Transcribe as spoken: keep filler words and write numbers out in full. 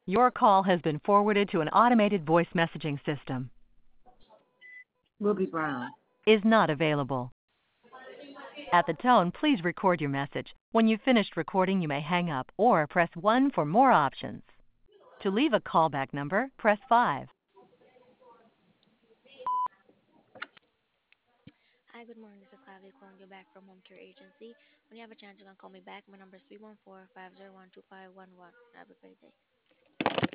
Your call has been forwarded to an automated voice messaging system. Ruby Brown. Is not available. At the tone, please record your message. When you've finished recording, you may hang up or press one for more options. To leave a callback number, press five. Hi, good morning. This is Clavia calling you back from Home Care Agency. When you have a chance, you can call me back. My number is three one four, five zero one, two five one one. Have a great day.